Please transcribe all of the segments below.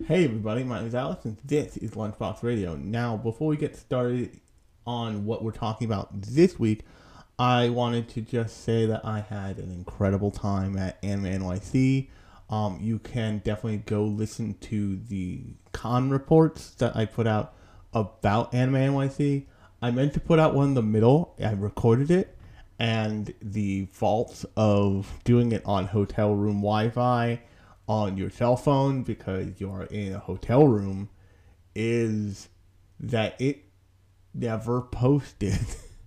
Hey everybody, my name is Alex and this is Lunchbox Radio. Now, before we get started on what we're talking about this week, I wanted to just say that I had an incredible time at Anime NYC. You can definitely go listen to the con reports that I put out about Anime NYC. I meant to put out one in the middle. I recorded it, and the faults of doing it on hotel room Wi-Fi on your cell phone because you're in a hotel room is that it never posted.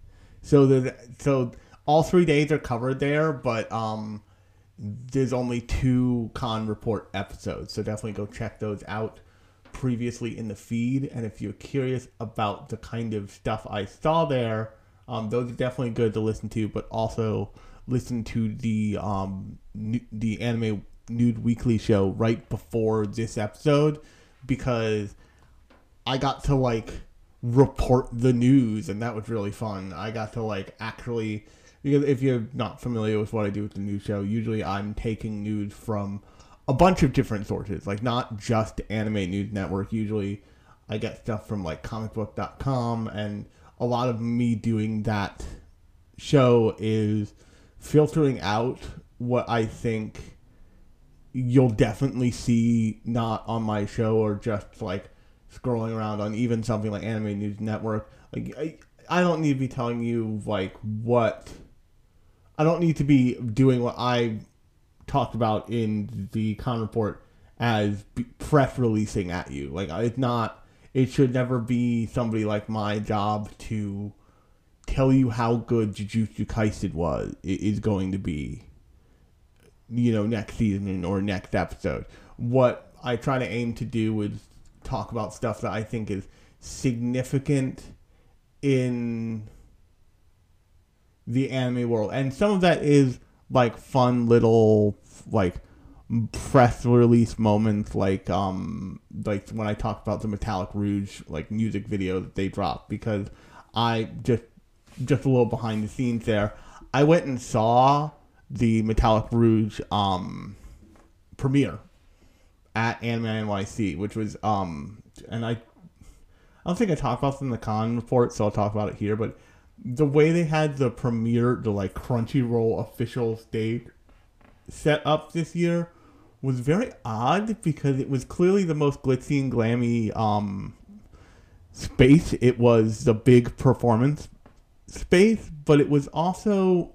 So all 3 days are covered there, but there's only two con report episodes. So definitely go check those out previously in the feed. And if you're curious about the kind of stuff I saw there, those are definitely good to listen to. But also listen to the Anime Nude Weekly show right before this episode, because I got to report the news, and that was really fun. I got to actually, because if you're not familiar with what I do with the news show, usually I'm taking news from a bunch of different sources, not just Anime News Network. Usually I get stuff from comicbook.com, and a lot of me doing that show is filtering out what I think you'll definitely see not on my show, or just scrolling around on even something like Anime News Network. I don't need to be telling you what I don't need to be doing what I talked about in the con report as press releasing at you. It's not. It should never be somebody like my job to tell you how good Jujutsu Kaisen is going to be, next season or next episode. What I try to aim to do is talk about stuff that I think is significant in the anime world. And some of that is fun little press release moments, like when I talked about the Metallic Rouge music video that they dropped, because I just a little behind the scenes there. I went and saw the Metallic Rouge premiere at Anime NYC, which was and I don't think I talked about this in the con report, so I'll talk about it here. But the way they had the premiere, the Crunchyroll official stage set up this year, was very odd, because it was clearly the most glitzy and glammy space. It was the big performance space, but it was also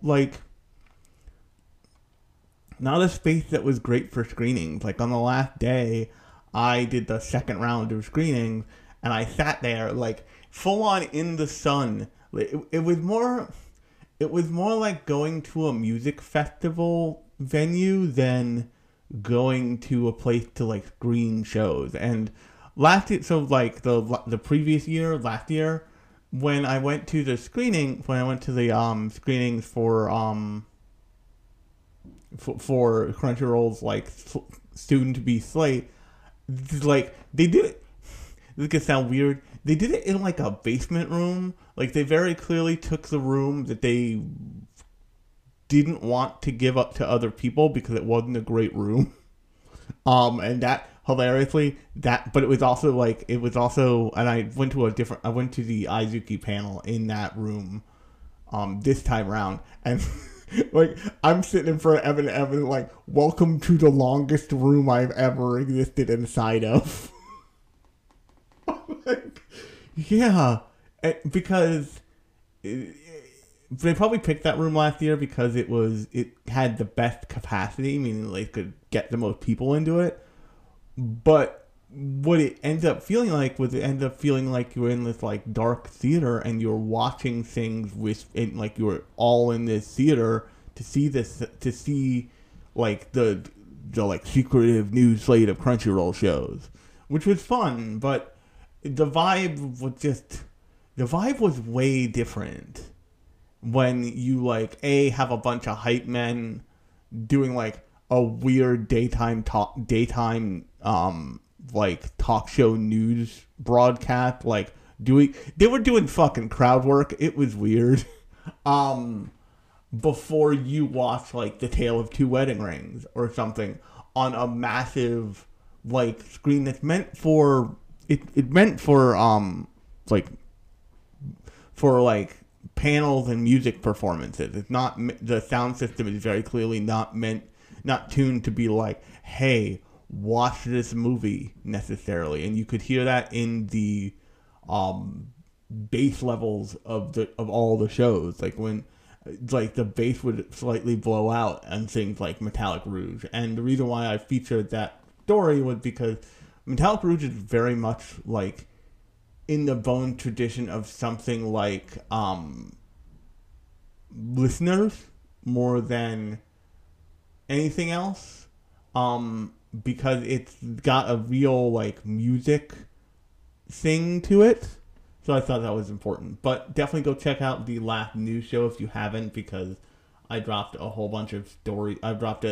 not a space that was great for screenings. On the last day, I did the second round of screenings, and I sat there full on in the sun. It was more like going to a music festival venue than going to a place to screen shows. And last year, so the previous year, last year, when I went to the screenings for Crunchyroll's soon to be slate, they did it. This could sound weird. They did it in a basement room. They very clearly took the room that they didn't want to give up to other people because it wasn't a great room. And that hilariously, but it was also and I went to the Aizuki panel in that room this time around, and I'm sitting in front of Evan, welcome to the longest room I've ever existed inside of. Yeah, because they probably picked that room last year because it had the best capacity, meaning they could get the most people into it. But what it ended up feeling like was you were in this dark theater, and you're watching things you were all in this theater to see the secretive new slate of Crunchyroll shows, which was fun. But the vibe was way different when you have a bunch of hype men doing a weird daytime talk show news broadcast, they were doing fucking crowd work. It was weird. Before you watch The Tale of Two Wedding Rings or something on a massive like screen that's meant for it meant for like for like panels and music performances. It's not, the sound system is very clearly not tuned to be like, hey, watch this movie necessarily. And you could hear that in the bass levels of all the shows, like when like the bass would slightly blow out and things like Metallic Rouge. And the reason why I featured that story was because Metallic Rouge is very much like in the bone tradition of something like Listeners more than anything else, because it's got a real like music thing to it. So I thought that was important. But definitely go check out the last news show if you haven't, because I dropped a whole bunch of stories. I dropped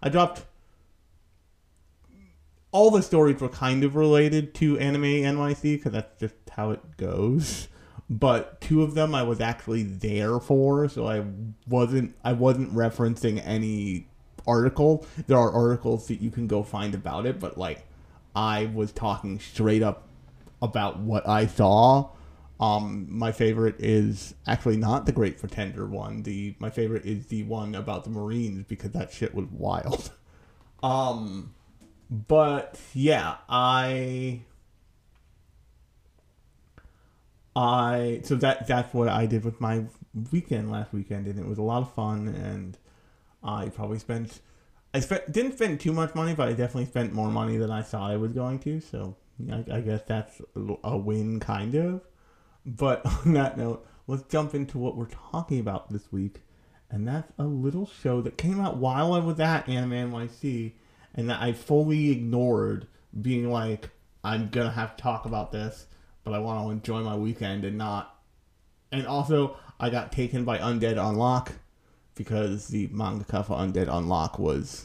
all the stories were kind of related to Anime NYC, because that's just how it goes. But 2 of them I was actually there for, so I wasn't referencing any article. There are articles that you can go find about it, but like I was talking straight up about what I saw. My favorite is actually not the Great Pretender one. My favorite is the one about the Marines, because that shit was wild. But yeah, so that's what I did with my weekend last weekend, and it was a lot of fun. And I didn't spend too much money, but I definitely spent more money than I thought I was going to. So I guess that's a win, kind of. But on that note, let's jump into what we're talking about this week. And that's a little show that came out while I was at Anime NYC, and that I fully ignored, being like, I'm going to have to talk about this, but I want to enjoy my weekend and not. And also, I got taken by Undead Unlock, because the mangaka for Undead Unlock was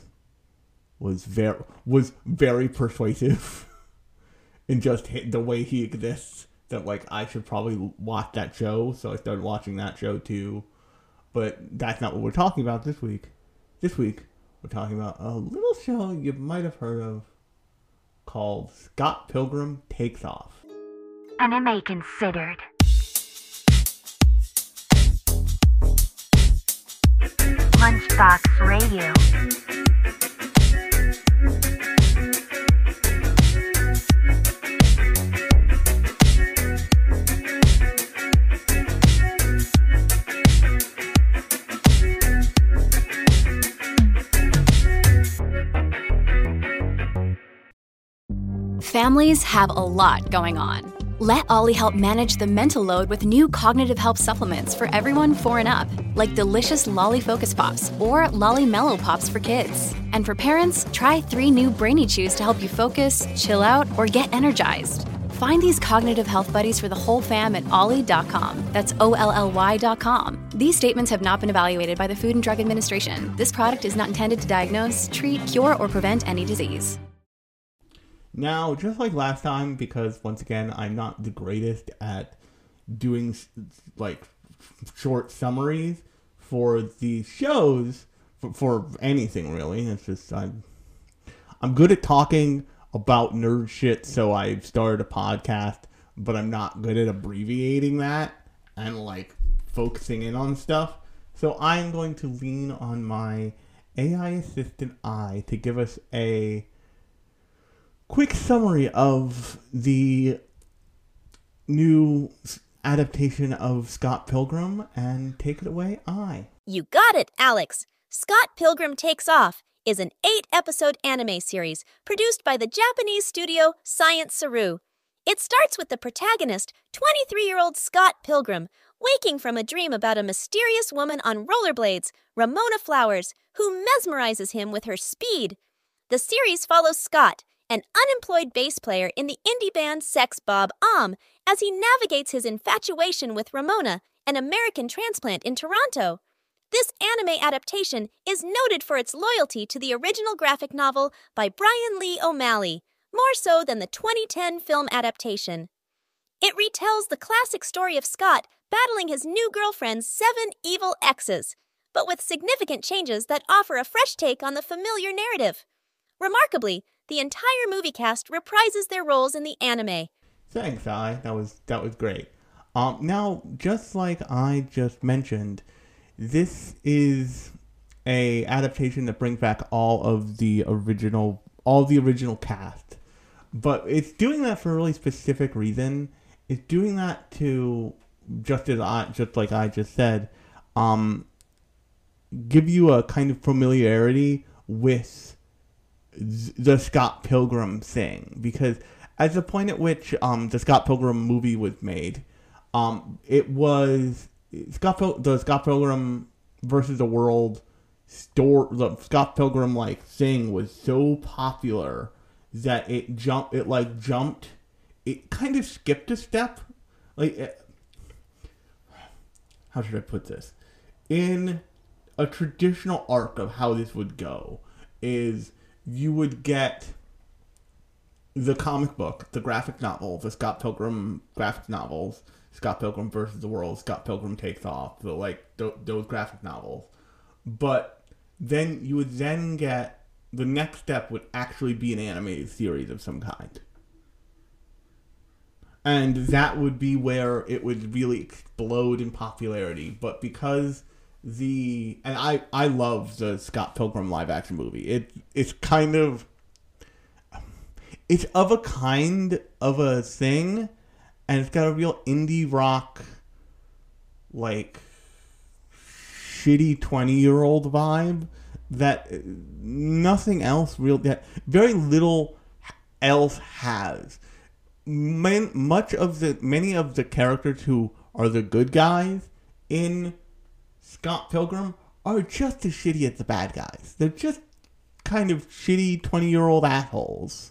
very persuasive in just the way he exists, that like I should probably watch that show. So I started watching that show too. But that's not what we're talking about this week. This week we're talking about a little show you might have heard of called Scott Pilgrim Takes Off. Anime Considered. Lunchbox Radio. Families have a lot going on. Let Ollie help manage the mental load with new cognitive help supplements for everyone 4 and up, like delicious Lolly Focus Pops or Lolly Mellow Pops for kids. And for parents, try 3 new Brainy Chews to help you focus, chill out, or get energized. Find these cognitive health buddies for the whole fam at ollie.com. That's OLLY.com. These statements have not been evaluated by the Food and Drug Administration. This product is not intended to diagnose, treat, cure, or prevent any disease. Now, just like last time, because once again, I'm not the greatest at doing like short summaries for the shows, for anything really. It's just I'm good at talking about nerd shit, so I started a podcast, but I'm not good at abbreviating that and like focusing in on stuff. So I'm going to lean on my AI assistant Eye to give us a quick summary of the new adaptation of Scott Pilgrim, and take it away, I. You got it, Alex. Scott Pilgrim Takes Off is an 8-episode anime series produced by the Japanese studio Science Saru. It starts with the protagonist, 23-year-old Scott Pilgrim, waking from a dream about a mysterious woman on rollerblades, Ramona Flowers, who mesmerizes him with her speed. The series follows Scott, an unemployed bass player in the indie band Sex Bob as he navigates his infatuation with Ramona, an American transplant in Toronto. This anime adaptation is noted for its loyalty to the original graphic novel by Brian Lee O'Malley, more so than the 2010 film adaptation. It retells the classic story of Scott battling his new girlfriend's 7 evil exes, but with significant changes that offer a fresh take on the familiar narrative. Remarkably, The entire movie cast reprises their roles in the anime. Thanks, Ai. That was great. Now, just like I just mentioned, this is a adaptation that brings back all the original cast, but it's doing that for a really specific reason. It's doing that to just like I just said, give you a kind of familiarity with the Scott Pilgrim thing, because at the point at which the Scott Pilgrim movie was made, it was the Scott Pilgrim versus the World the Scott Pilgrim thing was so popular that it kind of skipped a step. How should I put this? In a traditional arc of how this would go is you would get the comic book, the graphic novel, the Scott Pilgrim graphic novels, Scott Pilgrim versus the World, Scott Pilgrim Takes Off, those graphic novels. But then you would then get, the next step would actually be an animated series of some kind. And that would be where it would really explode in popularity. But because I love the Scott Pilgrim live action movie. It's of a kind of a thing, and it's got a real indie rock, shitty 20-year-old vibe that nothing else that very little else has. Many of the characters who are the good guys in Scott Pilgrim are just as shitty as the bad guys. They're just kind of shitty 20-year-old assholes.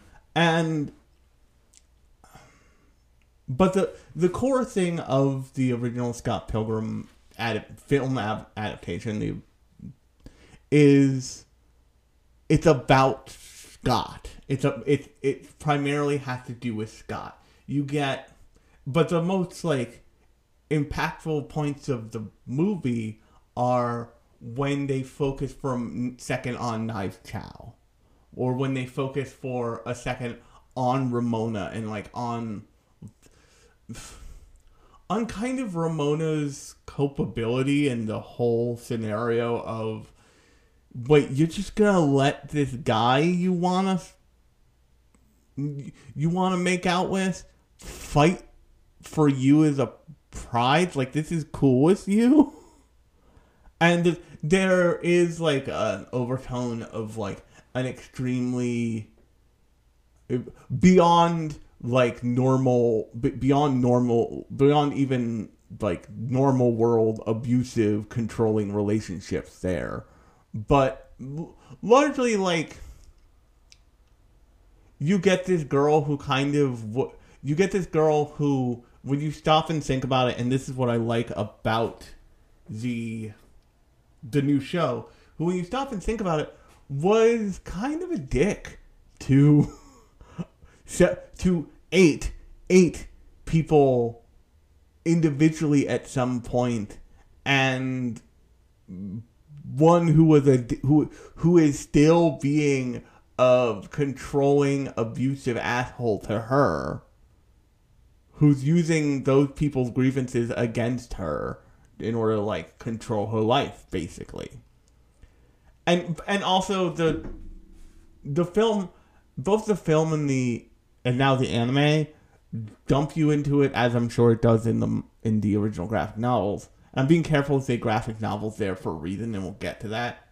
But the core thing of the original Scott Pilgrim film adaptation is it's about Scott. It primarily has to do with Scott. But the most impactful points of the movie are when they focus for a second on Knives Chow, or when they focus for a second on Ramona and on kind of Ramona's culpability and the whole scenario of, wait, you're just gonna let this guy you wanna make out with fight for you as a prize? This is cool with you? And there is an overtone of an extremely beyond even normal world abusive controlling relationships there. But largely you get this girl who when you stop and think about it, and this is what I like about the new show, who when you stop and think about it was kind of a dick to eight people individually at some point, and one who is still being a controlling, abusive asshole to her, who's using those people's grievances against her in order to control her life, basically. And also the film, both the film and now the anime dump you into it, as I'm sure it does in the original graphic novels. I'm being careful to say graphic novels there for a reason, and we'll get to that.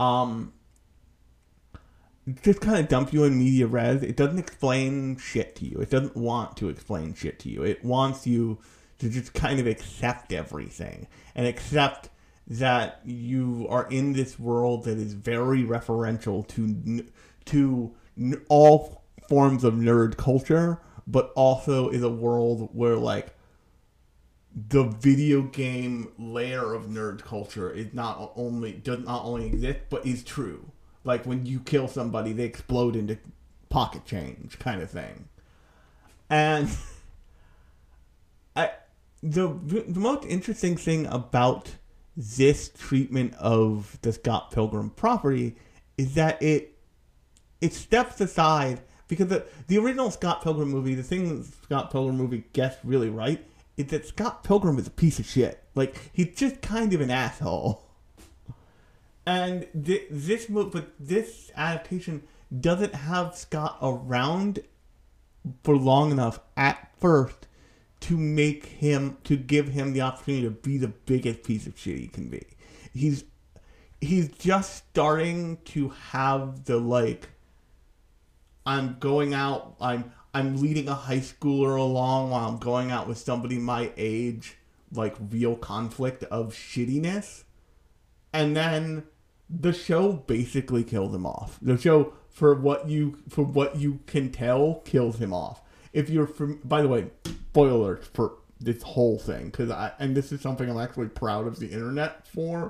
Just kind of dump you in media res. It doesn't explain shit to you. It doesn't want to explain shit to you. It wants you to just kind of accept everything and accept that you are in this world that is very referential to all forms of nerd culture, but also is a world where the video game layer of nerd culture does not only exist, but is true. When you kill somebody, they explode into pocket change, kind of thing. And the most interesting thing about this treatment of the Scott Pilgrim property is that it it steps aside because the original Scott Pilgrim movie, the thing that Scott Pilgrim movie gets really right is that Scott Pilgrim is a piece of shit. Like, he's just kind of an asshole. And this adaptation doesn't have Scott around for long enough at first to give him the opportunity to be the biggest piece of shit he can be. He's just starting to have the, like, I'm going out, I'm leading a high schooler along while I'm going out with somebody my age, like, real conflict of shittiness. And then the show basically kills him off. The show, for what you can tell, kills him off. If you're by the way, spoilers for this whole thing, and this is something I'm actually proud of the internet for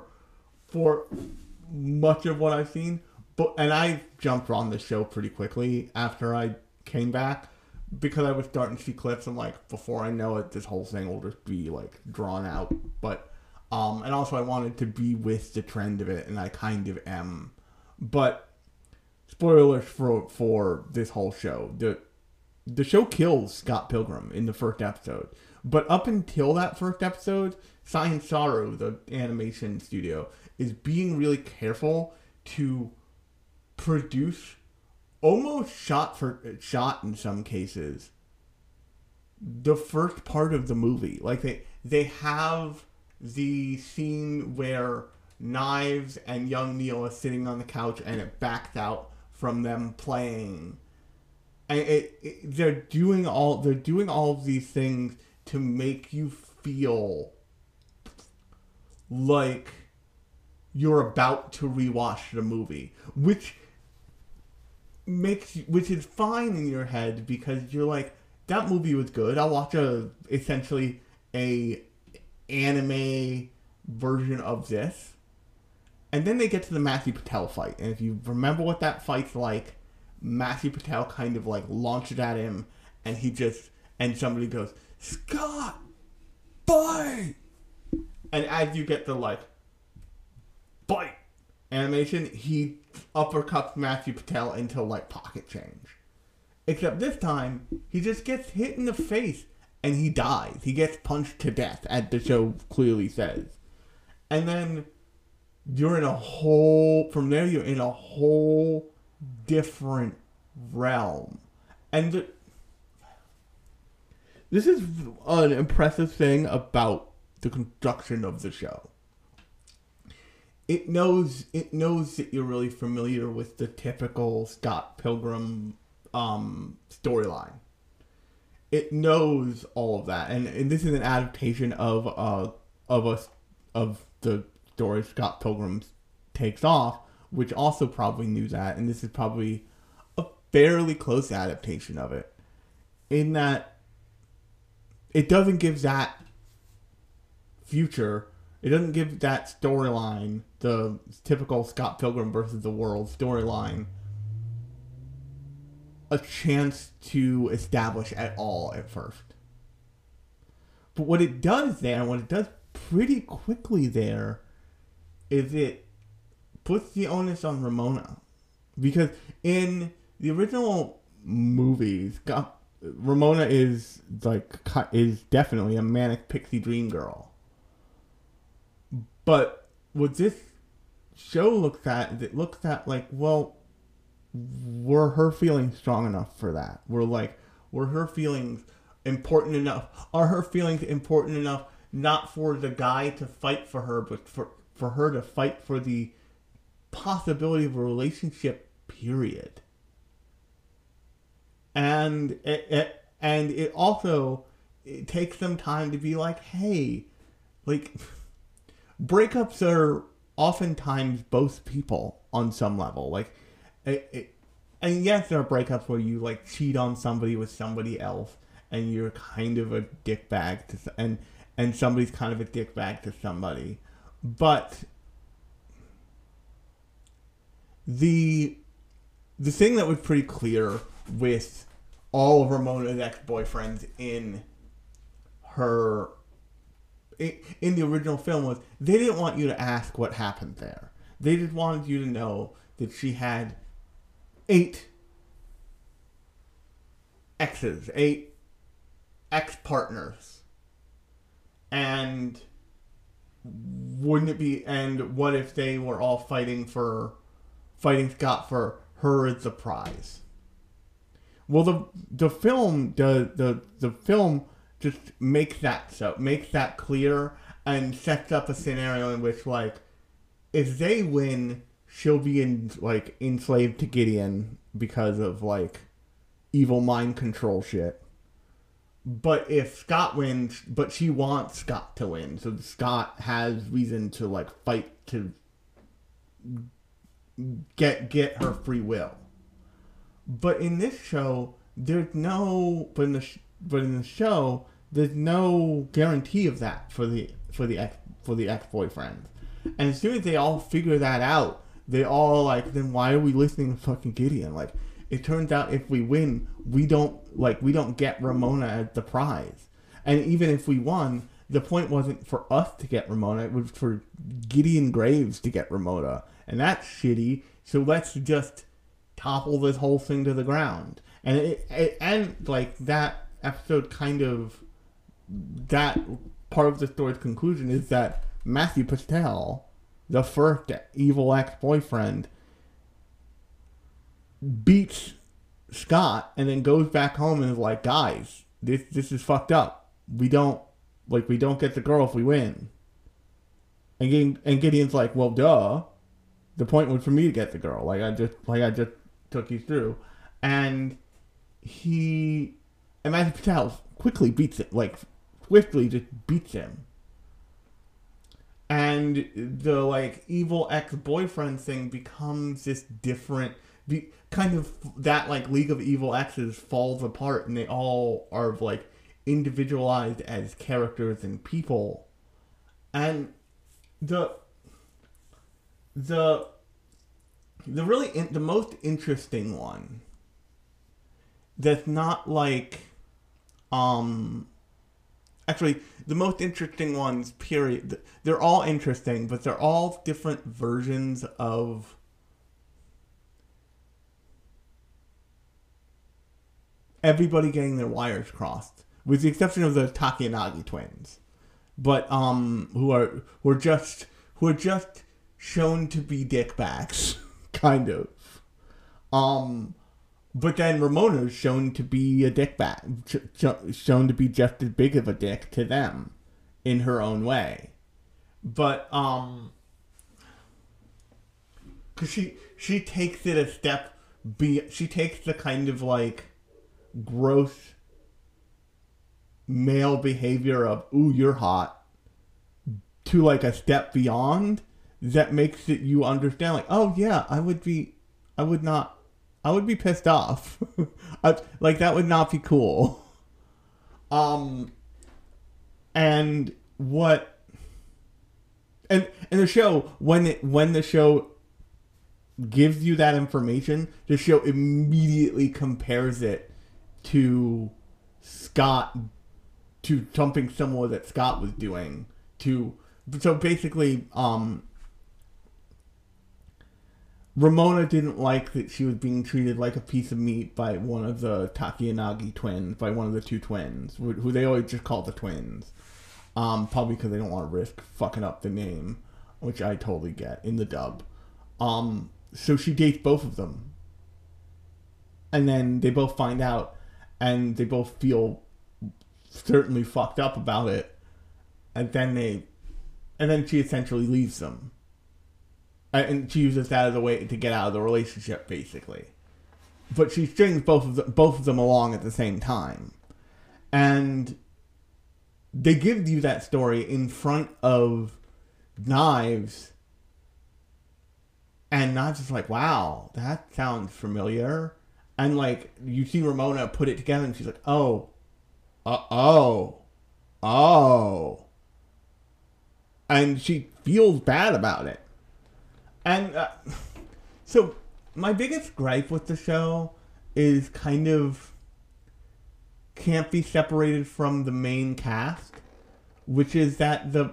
much of what I've seen. And I jumped on the show pretty quickly after I came back because I was starting to see clips. I'm like, before I know it, this whole thing will just be like drawn out. But and also I wanted to be with the trend of it, and I kind of am. But spoilers for this whole show. The show kills Scott Pilgrim in the first episode. But up until that first episode, Science Saru, the animation studio, is being really careful to produce almost shot for shot in some cases the first part of the movie. Like they have the scene where Knives and young Neil are sitting on the couch and it backs out from them playing. And they're doing all of these things to make you feel like you're about to rewatch the movie, which is fine in your head because you're like, that movie was good. I'll watch essentially a anime version of this. And then they get to the Matthew Patel fight. And if you remember what that fight's like, Matthew Patel kind of like launches at him and somebody goes, Scott, bite! And as you get the like, bite animation, he uppercuts Matthew Patel into like pocket change. Except this time, he just gets hit in the face and he dies. He gets punched to death, as the show clearly says. And then you're in a whole different realm. And this is an impressive thing about the construction of the show. It knows that you're really familiar with the typical Scott Pilgrim storyline. It knows all of that, and this is an adaptation of the story Scott Pilgrim Takes Off, which also probably knew that, and this is probably a fairly close adaptation of it, in that it doesn't give that future. It doesn't give that storyline, the typical Scott Pilgrim versus the world storyline, a chance to establish at all at first. But what it does there, and what it does pretty quickly there, is it puts the onus on Ramona. Because in the original movies, Ramona is definitely a manic pixie dream girl. But what this show looks at is it looks at like, well, were her feelings strong enough for that? Were her feelings important enough? Are her feelings important enough not for the guy to fight for her, but for her to fight for the possibility of a relationship, period? And it also takes some time to be like, hey, like, breakups are oftentimes both people on some level. Like, and yes, there are breakups where you like cheat on somebody with somebody else, and you're kind of a dickbag and somebody's kind of a dickbag to somebody. But the thing that was pretty clear with all of Ramona's ex-boyfriends in the original film was they didn't want you to ask what happened there. They just wanted you to know that she had 8 exes, 8 ex-partners. And wouldn't it be, and what if they were all fighting Scott for her as the prize? Well, the film the film just makes that clear and sets up a scenario in which, like, if they win, she'll be enslaved to Gideon because of, like, evil mind control shit. But if Scott wins, but she wants Scott to win, so Scott has reason to, like, fight to get her free will. But in this show, there's no. But in the show, there's no guarantee of that for the ex-boyfriend. And as soon as they all figure that out, they all like, then why are we listening to fucking Gideon? Like, it turns out if we win, we don't get Ramona as the prize. And even if we won, the point wasn't for us to get Ramona; it was for Gideon Graves to get Ramona, and that's shitty. So let's just topple this whole thing to the ground. And and like that episode kind of, that part of the story's conclusion is that Matthew Patel, the first evil ex-boyfriend, beats Scott and then goes back home and is like, guys, this is fucked up. We don't get the girl if we win. And Gideon's like, well, duh. The point was for me to get the girl. Like I just took you through. And Matthew Patel quickly beats it, like swiftly just beats him. And the like evil ex-boyfriend thing becomes this different, kind of that like League of Evil Exes falls apart, and they all are like individualized as characters and people. And the most interesting one that's not like actually, the most interesting ones, period. They're all interesting, but they're all different versions of everybody getting their wires crossed, with the exception of the Takiyanagi twins, but who are just shown to be dickbags, kind of. But then Ramona's shown to be a dickbag, shown to be just as big of a dick to them in her own way. But, because she takes it a step, she takes the kind of, like, gross male behavior of, ooh, you're hot, to, like, a step beyond that makes it you understand, like, oh, yeah, I would be pissed off. Like, that would not be cool. And the show, when the show gives you that information, the show immediately compares it to Scott, to something similar that Scott was doing. So basically, Ramona didn't like that she was being treated like a piece of meat by one of the Takiyanagi twins, by one of the two twins, who they always just call the twins. Probably because they don't want to risk fucking up the name, which I totally get, in the dub. So she dates both of them. And then they both find out, and they both feel certainly fucked up about it. And then she essentially leaves them. And she uses that as a way to get out of the relationship, basically. But she strings both of them along at the same time. And they give you that story in front of Knives. And Knives is like, wow, that sounds familiar. And, like, you see Ramona put it together, and she's like, oh. And she feels bad about it. And so my biggest gripe with the show is kind of can't be separated from the main cast, which is that the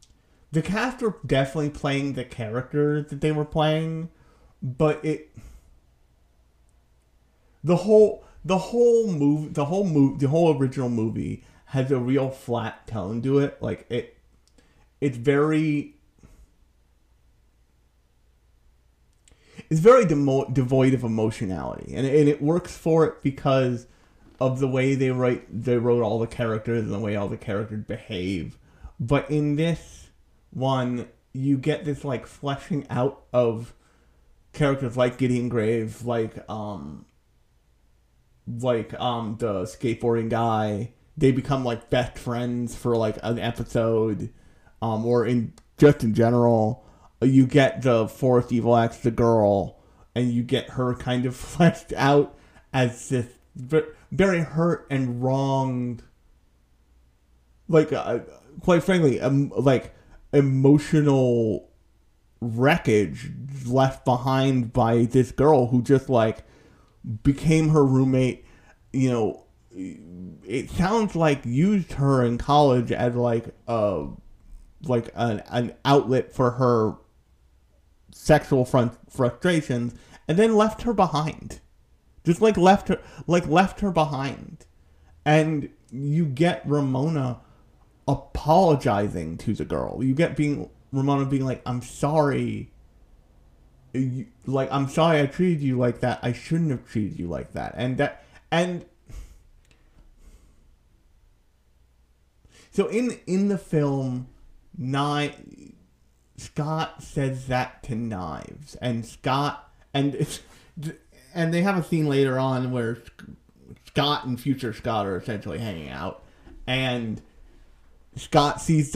cast were definitely playing the characters that they were playing, but the whole original movie has a real flat tone to it. Like it's very devoid of emotionality, and it works for it because of the way they wrote all the characters and the way all the characters behave. But in this one, you get this like fleshing out of characters like Gideon Graves, like the skateboarding guy. They become like best friends for like an episode, or in general. You get the Forrest Evil X, the girl, and you get her kind of fleshed out as this very hurt and wronged, like quite frankly, like emotional wreckage left behind by this girl who just like became her roommate. You know, it sounds like used her in college as like an outlet for her sexual frustrations, and then left her behind. Just left her behind. And you get Ramona apologizing to the girl. You get Ramona being like, I'm sorry. I'm sorry I treated you like that. I shouldn't have treated you like that. And so in the film, Scott says that to Knives, and and they have a scene later on where Scott and future Scott are essentially hanging out, and Scott is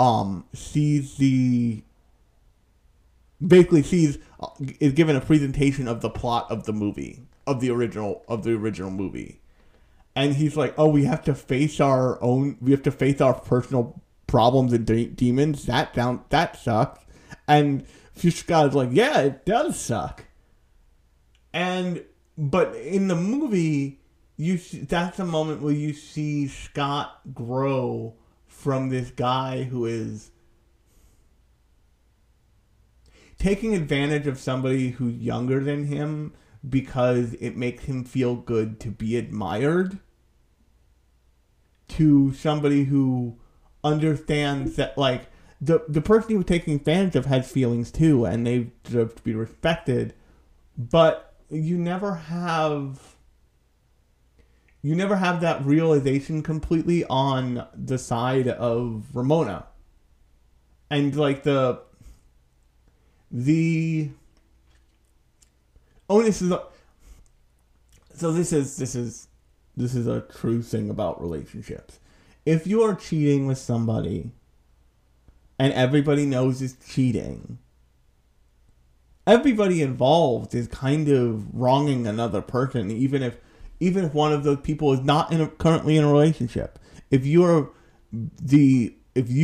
given a presentation of the plot of the movie, of the original movie, and he's like, "Oh, we have to face our personal problems and demons. That sucks." And future Scott is like, "Yeah, it does suck." But in the movie, that's a moment where you see Scott grow from this guy who is taking advantage of somebody who's younger than him because it makes him feel good to be admired, to somebody who understands that, like, the person he was taking advantage of has feelings too, and they deserve to be respected, but you never have that realization completely on the side of Ramona. And like this is a true thing about relationships. If you are cheating with somebody and everybody knows it's cheating, everybody involved is kind of wronging another person, even if one of those people is not currently in a relationship. If you are the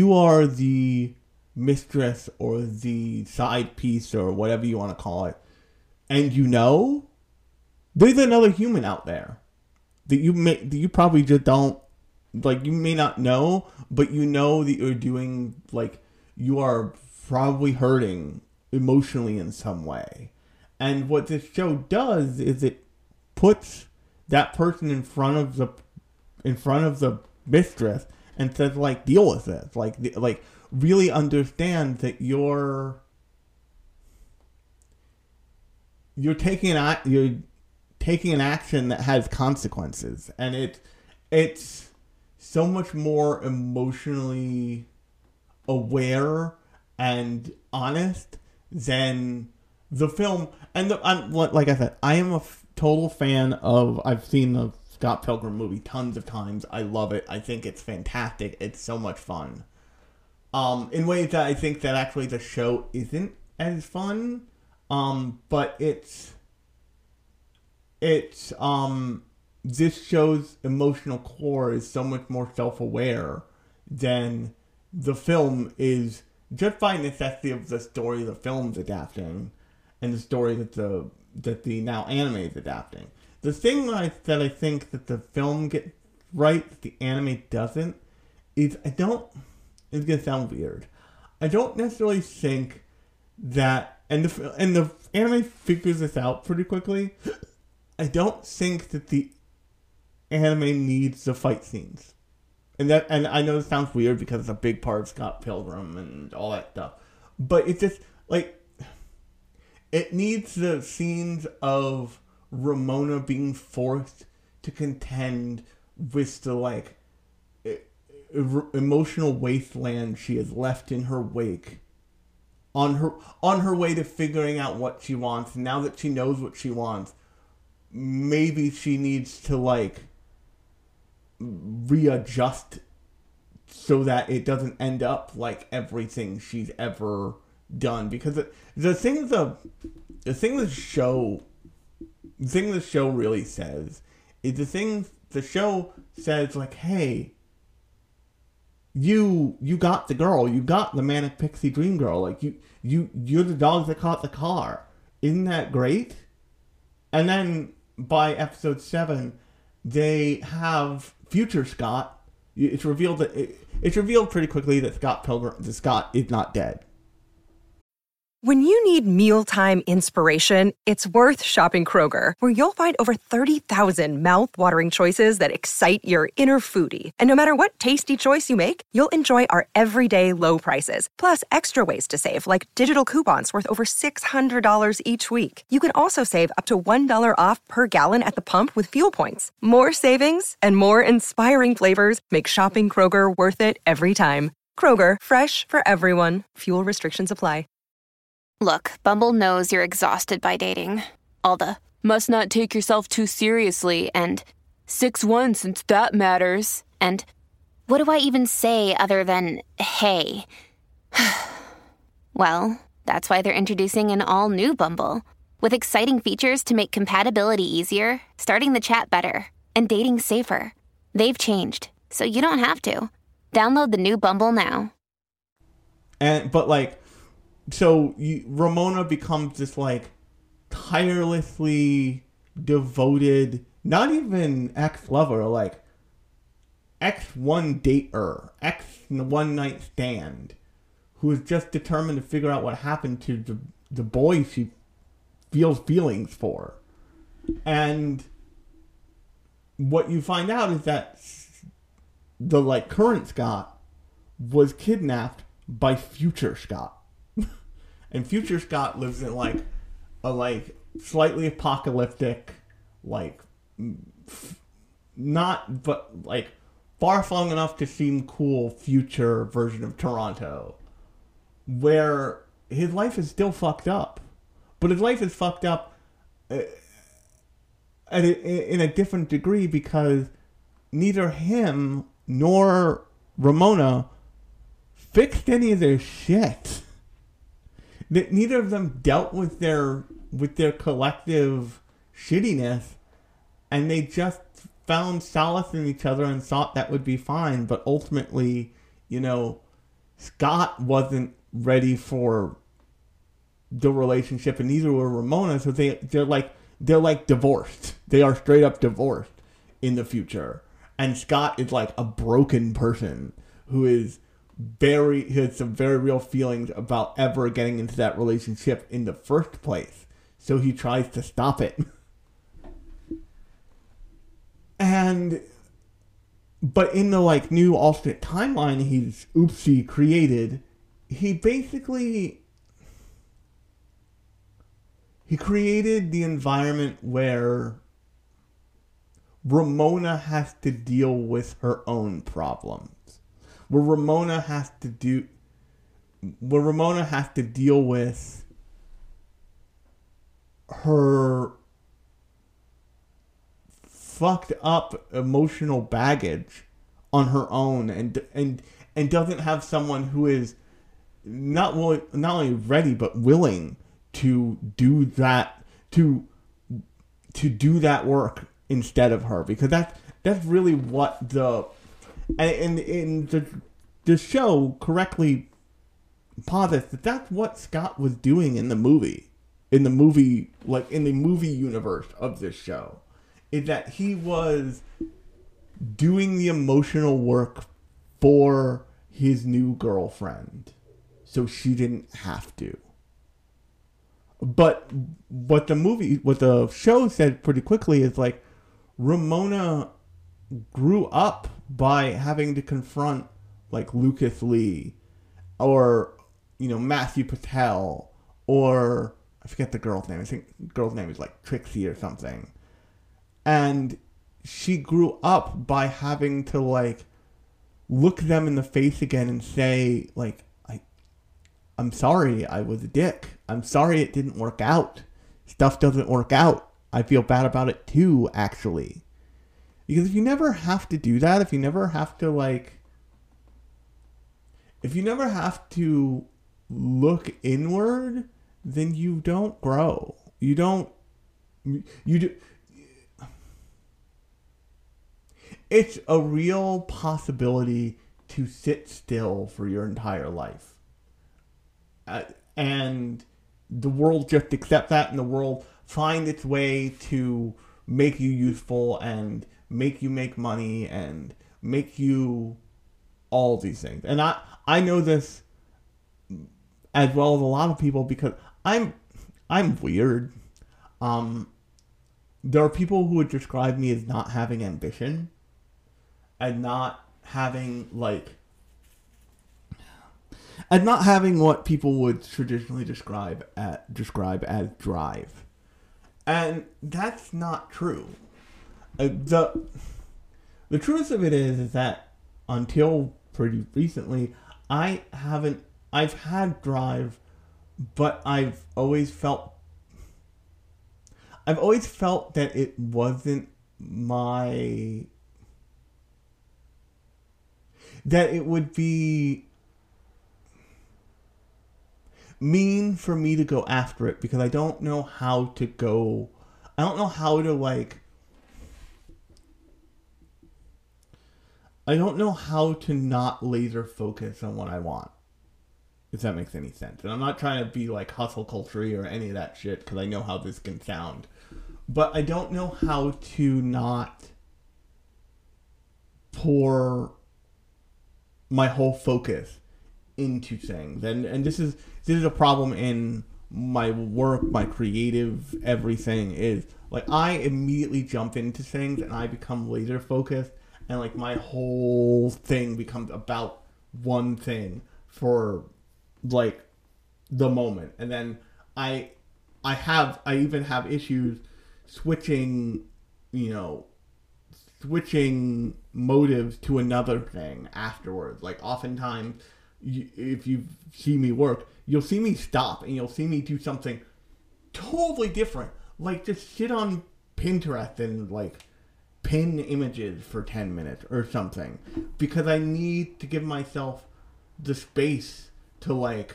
mistress or the side piece or whatever you want to call it, and you know, there's another human out there that you probably just don't, like, you may not know, but you know that you're doing, like, you are probably hurting emotionally in some way. And what this show does is it puts that person in front of the mistress and says, like, deal with it. Like really understand that you're taking an action that has consequences, and it's so much more emotionally aware and honest than the film. And like I said, I am a total fan of. I've seen the Scott Pilgrim movie tons of times. I love it. I think it's fantastic. It's so much fun. In ways that I think that actually the show isn't as fun. But this show's emotional core is so much more self-aware than the film is, just by necessity of the story the film's adapting and the story that the now anime is adapting. The thing that I think that the film gets right that the anime doesn't is it's gonna sound weird. I don't necessarily think that, and the anime figures this out pretty quickly. I don't think that the anime needs the fight scenes. And I know this sounds weird because it's a big part of Scott Pilgrim and all that stuff. But it's just, like, it needs the scenes of Ramona being forced to contend with the, like, emotional wasteland she has left in her wake on her way to figuring out what she wants. And now that she knows what she wants, maybe she needs to, like, readjust so that it doesn't end up like everything she's ever done. Because the thing the show really says is the show says, like, hey, you got the girl, you got the Manic Pixie Dream Girl, like you're the dog that caught the car. Isn't that great? And then by episode 7, they have future Scott. It's revealed pretty quickly that Scott is not dead. When you need mealtime inspiration, it's worth shopping Kroger, where you'll find over 30,000 mouth-watering choices that excite your inner foodie. And no matter what tasty choice you make, you'll enjoy our everyday low prices, plus extra ways to save, like digital coupons worth over $600 each week. You can also save up to $1 off per gallon at the pump with fuel points. More savings and more inspiring flavors make shopping Kroger worth it every time. Kroger, fresh for everyone. Fuel restrictions apply. Look, Bumble knows you're exhausted by dating. All the, must not take yourself too seriously, and 6'1" since that matters, and what do I even say other than, hey? Well, that's why they're introducing an all-new Bumble, with exciting features to make compatibility easier, starting the chat better, and dating safer. They've changed, so you don't have to. Download the new Bumble now. So Ramona becomes this, like, tirelessly devoted, not even ex-lover, like, ex-one-dater, ex-one-night stand, who is just determined to figure out what happened to the boy she feels feelings for. And what you find out is that the, like, current Scott was kidnapped by future Scott. And future Scott lives in, like, a, like, slightly apocalyptic, like, not, but, like, far-flung enough to seem cool future version of Toronto, where his life is still fucked up. But his life is fucked up in a different degree, because neither him nor Ramona fixed any of their shit. Neither of them dealt with their collective shittiness, and they just found solace in each other and thought that would be fine. But ultimately, you know, Scott wasn't ready for the relationship, and neither were Ramona. So they're like divorced. They are straight up divorced in the future. And Scott is like a broken person who has some very real feelings about ever getting into that relationship in the first place. So he tries to stop it. But in the, like, new alternate timeline he's created, he created the environment where Ramona has to deal with her own problems. Where Ramona has to deal with her fucked up emotional baggage on her own, and doesn't have someone who is not only ready but willing to do that to do that work instead of her, because that's really what the show correctly posits that's what Scott was doing in the movie universe of this show, is that he was doing the emotional work for his new girlfriend so she didn't have to. But what the show said pretty quickly is like Ramona grew up by having to confront like Lucas Lee or, you know, Matthew Patel or I forget the girl's name. I think the girl's name is like Trixie or something. And she grew up by having to like look them in the face again and say like, I'm sorry I was a dick. I'm sorry it didn't work out. Stuff doesn't work out. I feel bad about it too, actually. Because if you never have to do that, if you never have to look inward, then you don't grow. You do. It's a real possibility to sit still for your entire life. And the world just accept that, and the world find its way to make you useful and make you make money and make you all these things. And I know this as well as a lot of people because I'm weird. There are people who would describe me as not having ambition and not having what people would traditionally describe as drive. And that's not true. The truth of it is that until pretty recently, I've had drive, but I've always felt that it wasn't that it would be mean for me to go after it because I don't know how to not laser focus on what I want. If that makes any sense. And I'm not trying to be like hustle culture-y or any of that shit because I know how this can sound. But I don't know how to not pour my whole focus into things. And this is a problem in my work, my creative everything is like I immediately jump into things and I become laser focused and like my whole thing becomes about one thing for like the moment. And then I even have issues switching motives to another thing afterwards. Like oftentimes if you see me work, you'll see me stop and you'll see me do something totally different. Like just sit on Pinterest and like pin images for 10 minutes or something. Because I need to give myself the space to let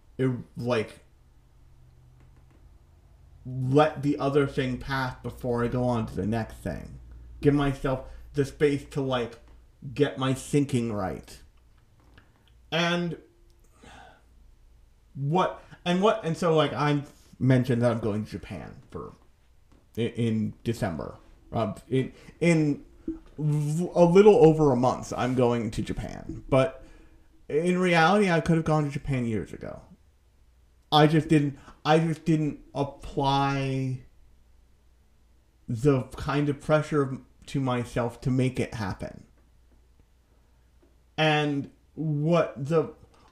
the other thing pass before I go on to the next thing. Give myself the space to get my thinking right. And so I mentioned that I'm going to Japan in December. In a little over a month, I'm going to Japan. But in reality, I could have gone to Japan years ago. I just didn't apply the kind of pressure to myself to make it happen. And what the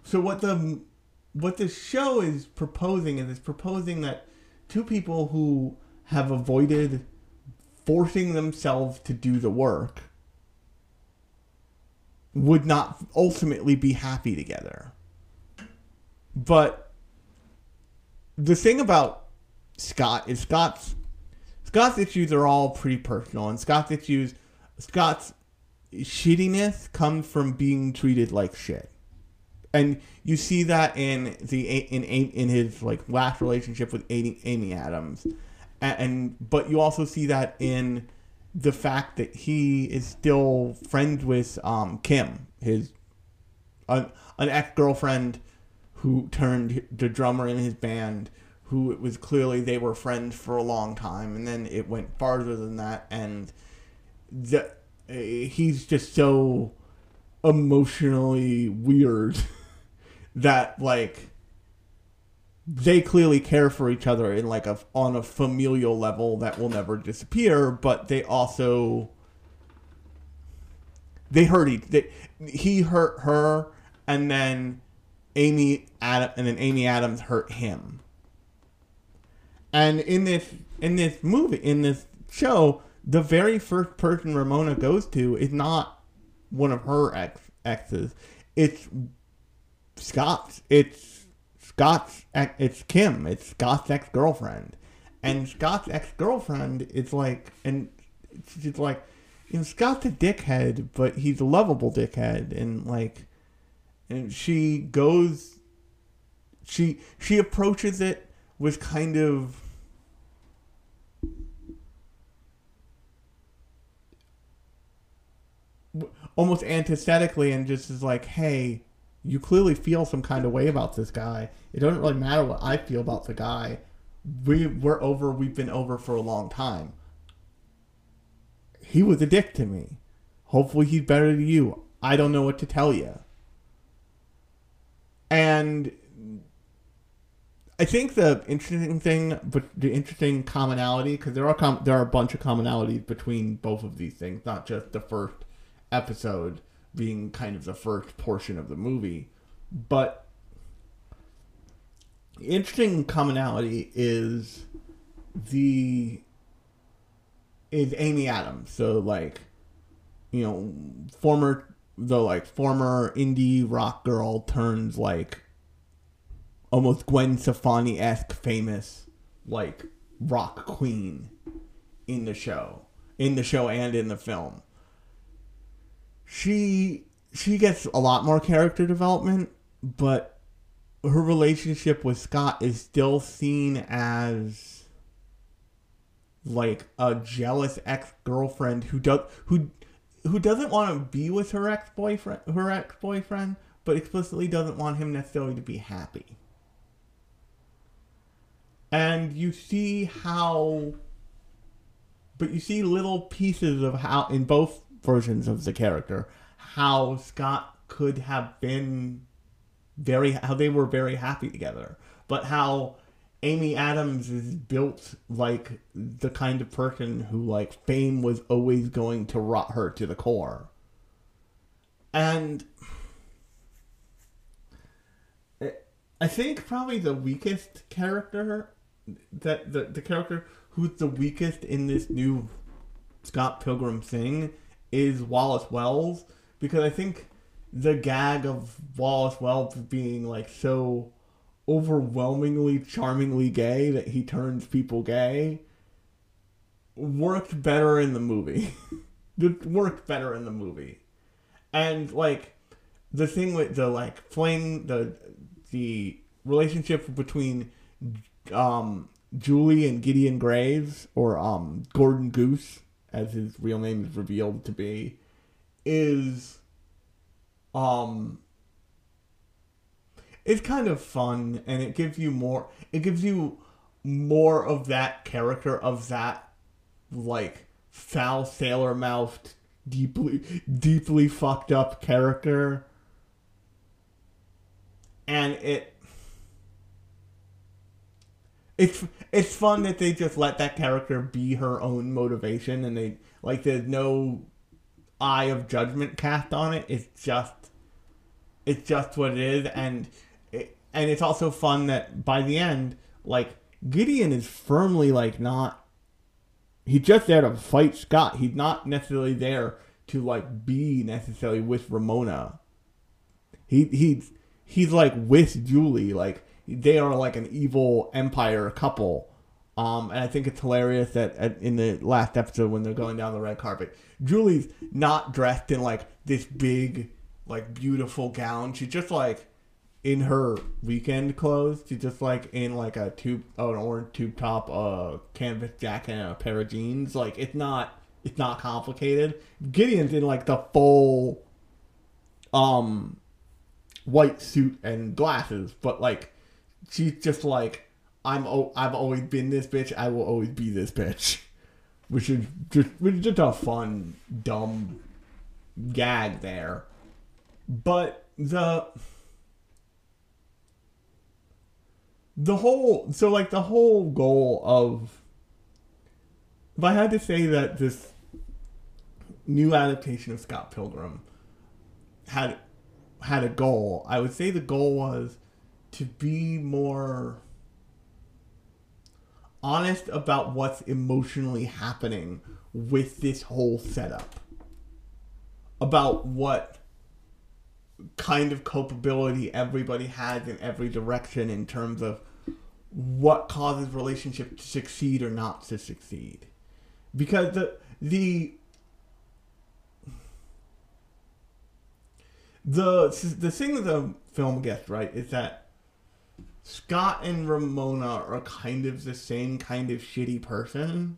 show is proposing is it's proposing that two people who have avoided forcing themselves to do the work would not ultimately be happy together. But the thing about Scott is Scott's issues are all pretty personal, and Scott's shittiness comes from being treated like shit. And you see that in his last relationship with Amy Adams. But you also see that in the fact that he is still friends with Kim, an ex-girlfriend who turned the drummer in his band, who it was clearly they were friends for a long time, and then it went farther than that, and he's just so emotionally weird that they clearly care for each other in like on a familial level that will never disappear, but they also he hurt her, and then Amy Adams hurt him. And in this show, the very first person Ramona goes to is not one of her exes. It's Scott's. It's Kim. It's Scott's ex-girlfriend. And Scott's ex-girlfriend is like, and she's like, Scott's a dickhead, but he's a lovable dickhead. And she goes, she approaches it with kind of almost antithetically, and just is like, hey, you clearly feel some kind of way about this guy. It doesn't really matter what I feel about the guy. We've been over for a long time. He was a dick to me. Hopefully he's better to you. I don't know what to tell you. And I think the interesting commonality, because there are a bunch of commonalities between both of these things, not just the first episode being kind of the first portion of the movie, but the interesting commonality is Amy Adams. So former indie rock girl turns like almost Gwen Stefani-esque famous like rock queen in the show and in the film. She gets a lot more character development, but her relationship with Scott is still seen as like a jealous ex-girlfriend who doesn't want to be with her ex-boyfriend, but explicitly doesn't want him necessarily to be happy. And you see little pieces of how, in both versions of the character, how Scott could have been how they were very happy together, but how Amy Adams is built like the kind of person who like fame was always going to rot her to the core. And I think probably the weakest character, that the character who's the weakest in this new Scott Pilgrim thing is Wallace Wells, because I think the gag of Wallace Wells being like so overwhelmingly charmingly gay that he turns people gay worked better in the movie. It worked better in the movie. And like the thing with the like fling, the relationship between Julie and Gideon Graves, or Gordon Goose, as his real name is revealed to be, is it's kind of fun, and it gives you more of that character, of that like foul sailor-mouthed, deeply fucked up character. And it's fun that they just let that character be her own motivation, and they like there's no eye of judgment cast on it. It's just what it is, and it's also fun that by the end, like Gideon is firmly like not. He's just there to fight Scott. He's not necessarily there to like be necessarily with Ramona. He's like with Julie, like they are like an evil empire couple. And I think it's hilarious that in the last episode when they're going down the red carpet, Julie's not dressed in like this big, like beautiful gown. She's just like in her weekend clothes. She's just like in like an orange tube top, canvas jacket, and a pair of jeans. Like it's not complicated. Gideon's in like the full white suit and glasses, but like she's just like, I've always been this bitch, I will always be this bitch. Which is just a fun, dumb gag there. But the whole goal of, if I had to say that this new adaptation of Scott Pilgrim had a goal, I would say the goal was to be more honest about what's emotionally happening with this whole setup. About what kind of culpability everybody has in every direction in terms of what causes relationships to succeed or not to succeed. Because the thing that the film gets right is that Scott and Ramona are kind of the same kind of shitty person,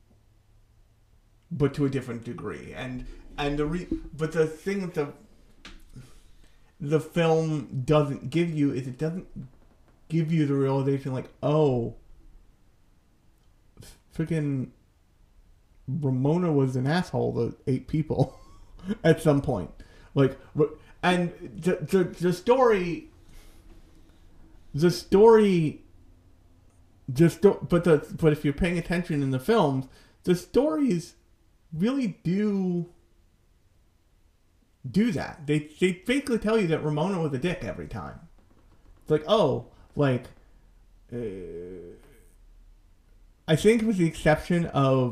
but to a different degree. But the thing that the film doesn't give you is it doesn't give you the realization like, oh, freaking Ramona was an asshole to 8 people at some point. Like, and the story, but if you're paying attention in the films, the stories really do that. They basically tell you that Ramona was a dick every time. It's like, oh, like, I think with the exception of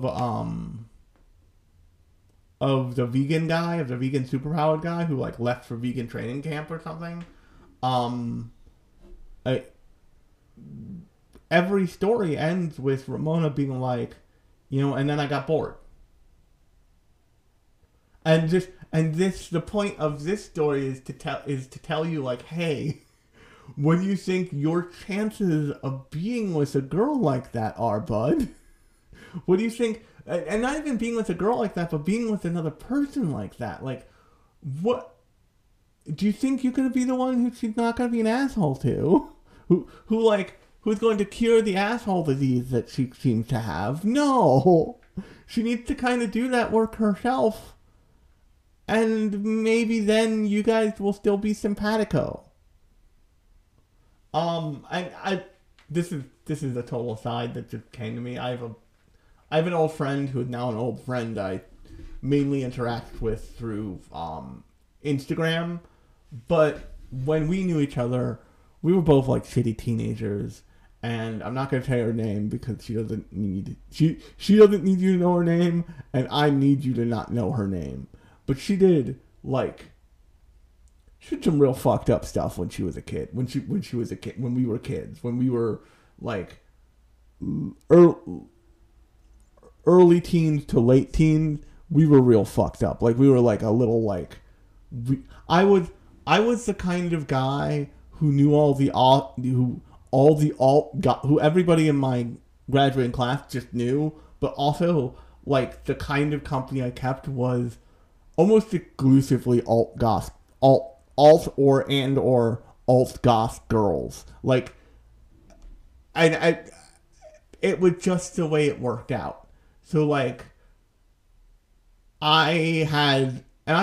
the vegan guy, of the vegan superpowered guy who like left for vegan training camp or something, every story ends with Ramona being like, and then I got bored. And the point of this story is to tell you like, hey, what do you think your chances of being with a girl like that are, bud? What do you think? And not even being with a girl like that, but being with another person like that. Like, what? Do you think you're going to be the one who she's not going to be an asshole to? Who's going to cure the asshole disease that she seems to have? No! She needs to kind of do that work herself. And maybe then you guys will still be simpatico. This is a total aside that just came to me. I have an old friend who is now an old friend I mainly interact with through Instagram. But when we knew each other, we were both like shitty teenagers. And I'm not going to tell her name because she doesn't need you to know her name, and I need you to not know her name. But she did some real fucked up stuff when she was a kid. When we were kids, when we were like early teens to late teens, we were real fucked up. Like we were like a little like I was the kind of guy who knew who everybody in my graduating class just knew, but also like the kind of company I kept was almost exclusively alt-goth girls. Like, it was just the way it worked out. So like, I had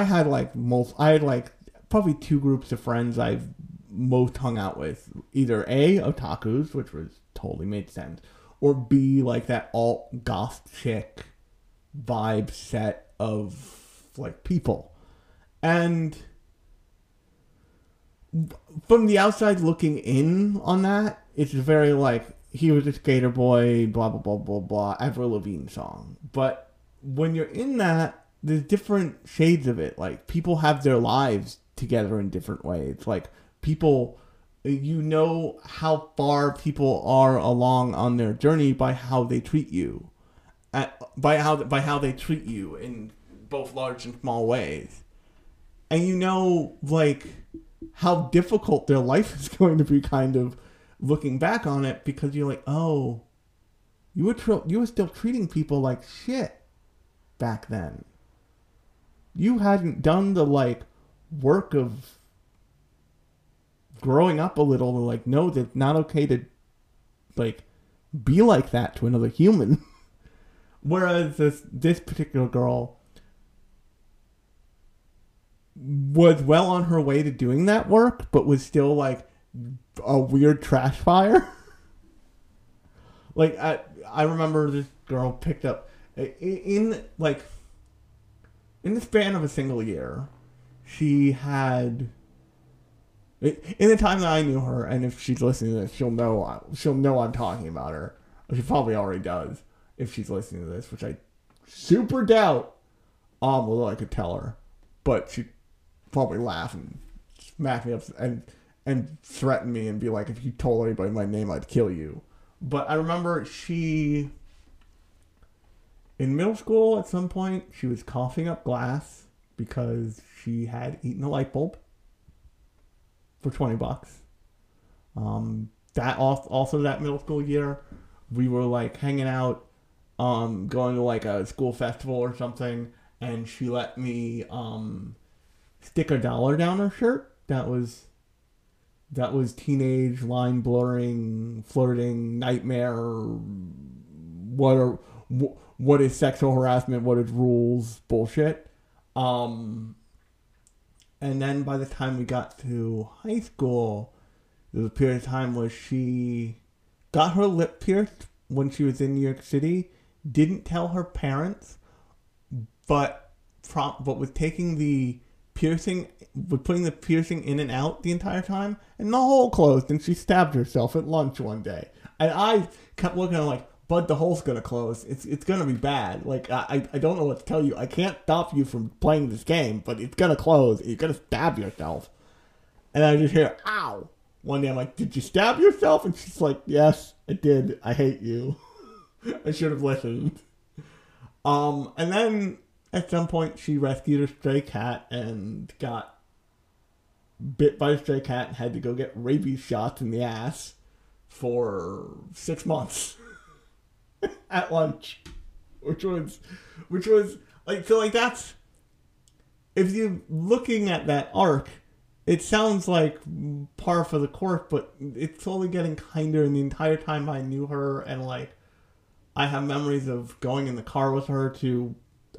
probably 2 groups of friends I've most hung out with. Either A, otakus, which was totally made sense, or B, like that alt-goth chick vibe set of like people. And from the outside looking in on that, it's very like, he was a skater boy, blah, blah, blah, blah, blah, Avril Lavigne song. But when you're in that, there's different shades of it. Like, people have their lives together in different ways. Like, people, how far people are along on their journey by how they treat you. By how they treat you in both large and small ways. And like, how difficult their life is going to be, kind of looking back on it, because you're like, oh, you were still treating people like shit back then. You hadn't done the like work of growing up a little to like know that it's not okay to like be like that to another human. Whereas this particular girl was well on her way to doing that work, but was still like a weird trash fire. Like, I remember this girl picked up, in the span of a single year, she had, in the time that I knew her, and if she's listening to this, she'll know I'm talking about her. She probably already does, if she's listening to this, which I super doubt, although I could tell her. But she'd probably laugh and smack me up and threaten me and be like, if you told anybody my name, I'd kill you. But I remember in middle school, at some point, she was coughing up glass because she had eaten a light bulb for $20. That middle school year, we were like hanging out, going to like a school festival or something, and she let me stick $1 down her shirt. That was teenage line blurring, flirting, nightmare. What is sexual harassment? What is rules? Bullshit. And then by the time we got to high school, there was a period of time where she got her lip pierced when she was in New York City. Didn't tell her parents, but was taking the piercing, putting the piercing in and out the entire time, and the hole closed, and she stabbed herself at lunch one day. And I kept looking at her like, Bud, the hole's gonna close. It's gonna be bad. Like, I don't know what to tell you. I can't stop you from playing this game, but it's gonna close. You're gonna stab yourself. And I just hear, ow. One day I'm like, did you stab yourself? And she's like, yes, I did. I hate you. I should have listened. And then at some point she rescued a stray cat and got bit by a stray cat and had to go get rabies shots in the ass for 6 months. At lunch, which was like, so like, that's, if you're looking at that arc, it sounds like par for the course, but it's slowly getting kinder. And the entire time I knew her, and like, I have memories of going in the car with her to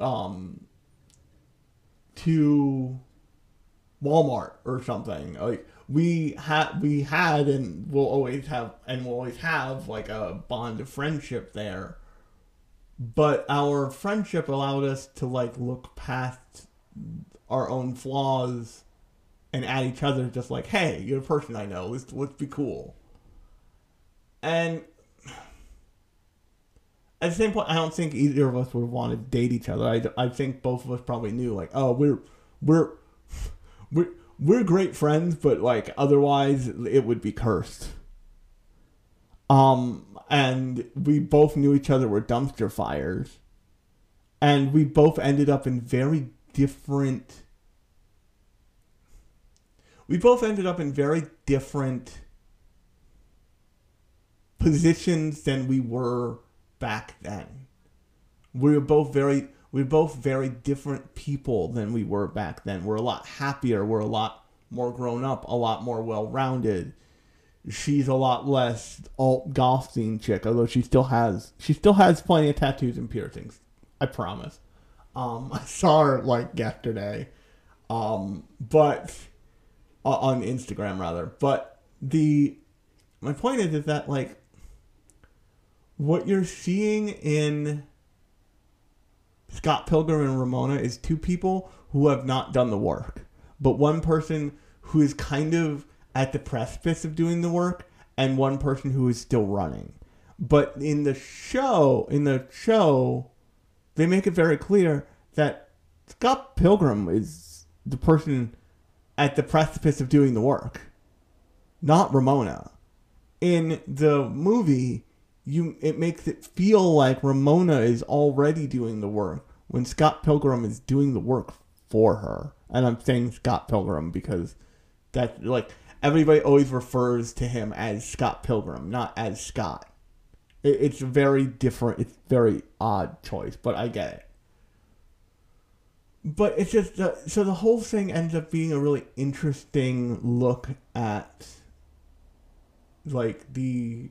Walmart or something. Like, we had and will always have like a bond of friendship there. But our friendship allowed us to like look past our own flaws and at each other, just like, hey, you're a person I know. Let's be cool. And at the same point, I don't think either of us would want to date each other. I think both of us probably knew, like, oh, we're great friends, but like, otherwise it would be cursed. And we both knew each other were dumpster fires, and we both ended up in very different positions than we were back then. We're both very different people than we were back then. We're a lot happier. We're a lot more grown up, a lot more well-rounded. She's a lot less golf scene chick, although she still has plenty of tattoos and piercings. I promise. I saw her like yesterday, but on Instagram rather. But my point is that like, what you're seeing in Scott Pilgrim and Ramona is two people who have not done the work, but one person who is kind of at the precipice of doing the work, and one person who is still running. But in the show, they make it very clear that Scott Pilgrim is the person at the precipice of doing the work, not Ramona. In the movie, it makes it feel like Ramona is already doing the work when Scott Pilgrim is doing the work for her. And I'm saying Scott Pilgrim because that, like, everybody always refers to him as Scott Pilgrim, not as Scott. It's very different. It's very odd choice, but I get it. But it's just, so the whole thing ends up being a really interesting look at, like, being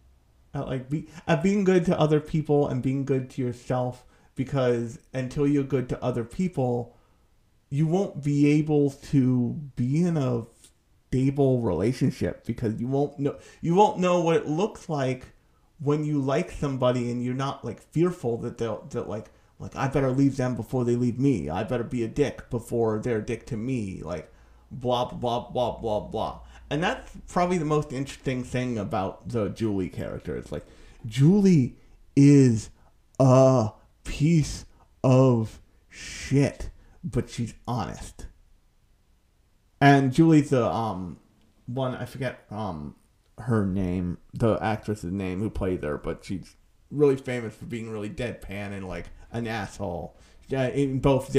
good to other people and being good to yourself, because until you're good to other people, you won't be able to be in a stable relationship, because you won't know what it looks like when you like somebody and you're not like fearful that like I better leave them before they leave me. I better be a dick before they're a dick to me. Like blah blah blah blah blah. And that's probably the most interesting thing about the Julie character. It's like Julie is a piece of shit, but she's honest. And Julie's the one, I forget her name, the actress's name who played her, but she's really famous for being really deadpan and like an asshole. In both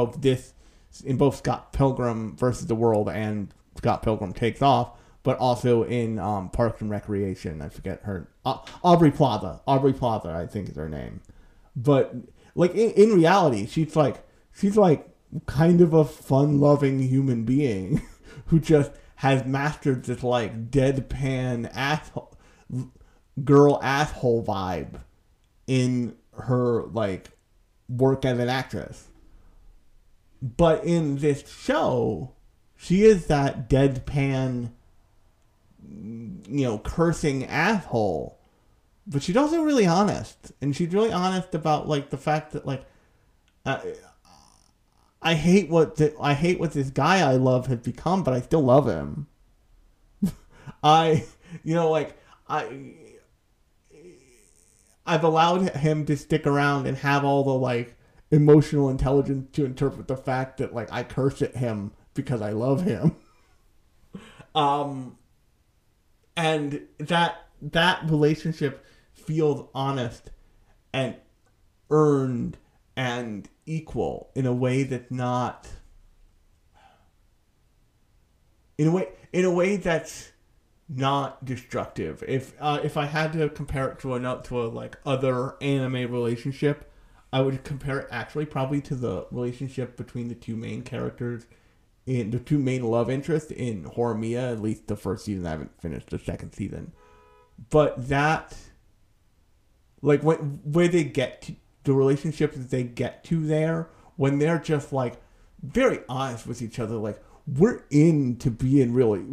Scott Pilgrim versus the World and Scott Pilgrim Takes Off, but also in Parks and Recreation. I forget her. Aubrey Plaza. Aubrey Plaza, I think is her name. But like in reality, she's like kind of a fun-loving human being who just has mastered this like deadpan asshole girl asshole vibe in her like work as an actress. But in this show, she is that deadpan, cursing asshole. But she's also really honest. And she's really honest about like the fact that like I hate what this guy I love has become, but I still love him. I've allowed him to stick around and have all the like emotional intelligence to interpret the fact that like I curse at him because I love him. And that relationship feels honest and earned and equal in a way that's not in a way that's not destructive. If I had to compare it to a like other anime relationship, I would compare it actually probably to the relationship between the two main characters in the two main love interests in Horimiya, at least the first season. I haven't finished the second season. But that, like, where they get to, the relationships that they get to there, when they're just, like, very honest with each other, like, we're into being really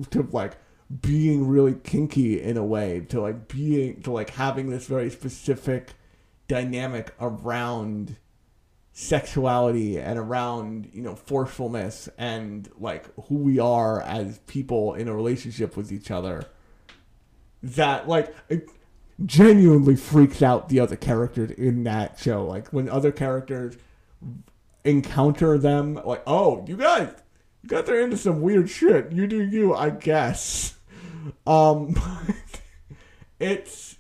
kinky in a way, to having this very specific dynamic around sexuality and around, forcefulness and like who we are as people in a relationship with each other, that like it genuinely freaks out the other characters in that show. Like when other characters encounter them, like, oh, you guys are into some weird shit. You do you, I guess. It's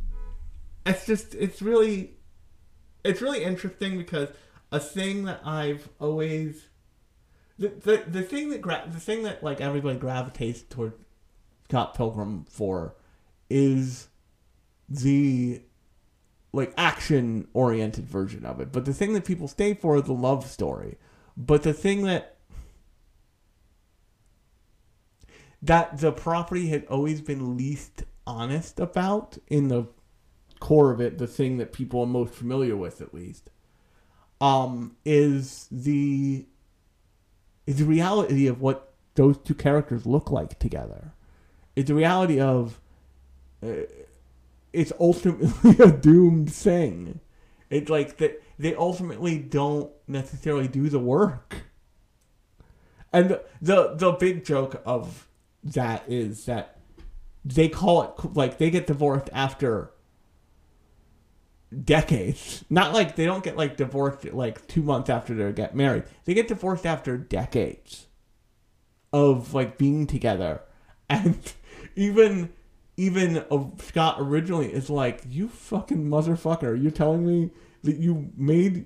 really interesting because a thing that I've always the thing that like everybody gravitates toward Scott Pilgrim for is the like action oriented version of it, but the thing that people stay for is the love story. But the thing that the property had always been least honest about in the core of it, the thing that people are most familiar with, at least, is the reality of what those two characters look like together. It's the reality of it's ultimately a doomed thing. It's like that they ultimately don't necessarily do the work. And the big joke of that is that they call it, like, they get divorced after decades. Not like they don't get like divorced like 2 months after they get married. They get divorced after decades of like being together. And even Scott originally is like, you fucking motherfucker, you're telling me that you made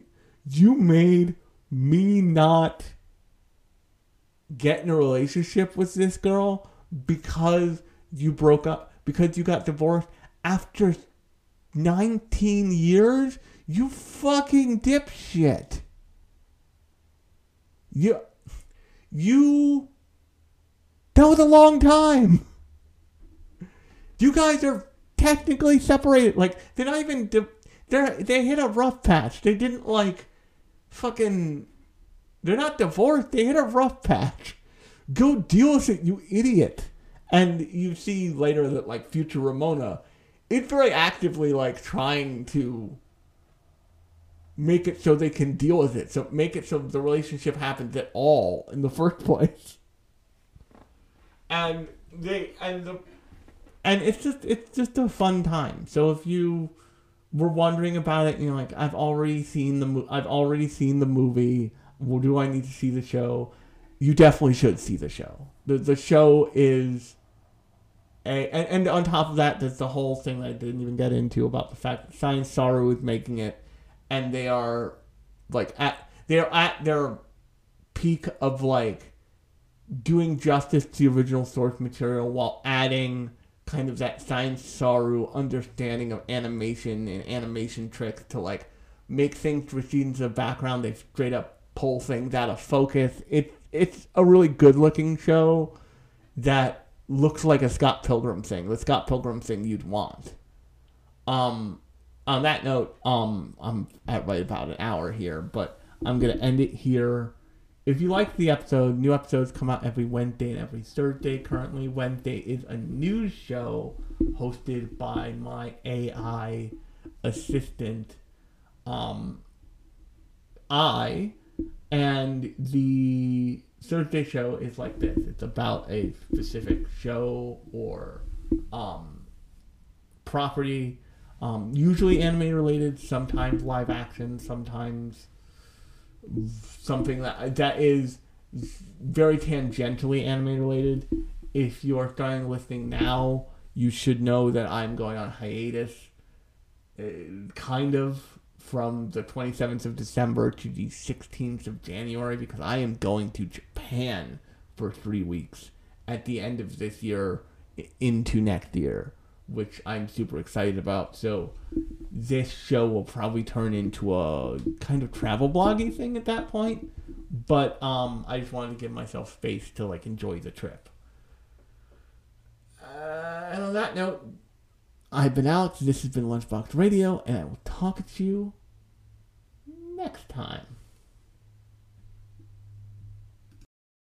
me not get in a relationship with this girl because you broke up, because you got divorced after 19 years? You fucking dipshit. You that was a long time. You guys are technically separated. Like, they're not even they hit a rough patch. They didn't like fucking, they're not divorced. They hit a rough patch. Go deal with it, you idiot. And you see later that like future Ramona it's very actively like trying to make it so they can deal with it, so make it so the relationship happens at all in the first place. And it's just a fun time. So if you were wondering about it, like, I've already seen the movie. Well, do I need to see the show? You definitely should see the show. The show is and on top of that, there's the whole thing that I didn't even get into about the fact that Science Saru is making it, and they are like at their peak of like doing justice to the original source material while adding kind of that Science Saru understanding of animation and animation tricks to like make things recede into the background. They straight up pull things out of focus. It's a really good looking show that looks like a Scott Pilgrim thing. The Scott Pilgrim thing you'd want. On that note, I'm at right about an hour here, but I'm gonna end it here. If you like the episode, new episodes come out every Wednesday and every Thursday. Currently, Wednesday is a news show hosted by my AI assistant, and the Thursday show is like this. It's about a specific show or property, usually anime related, sometimes live action, sometimes something that is very tangentially anime related. If you are starting listening now, you should know that I'm going on hiatus, kind of, from the 27th of December to the 16th of January, because I am going to Japan for 3 weeks at the end of this year into next year, which I'm super excited about. So this show will probably turn into a kind of travel blogging thing at that point, but I just wanted to give myself space to like enjoy the trip. And on that note, I've been Alex, this has been Lunchbox Radio, and I will talk to you next time.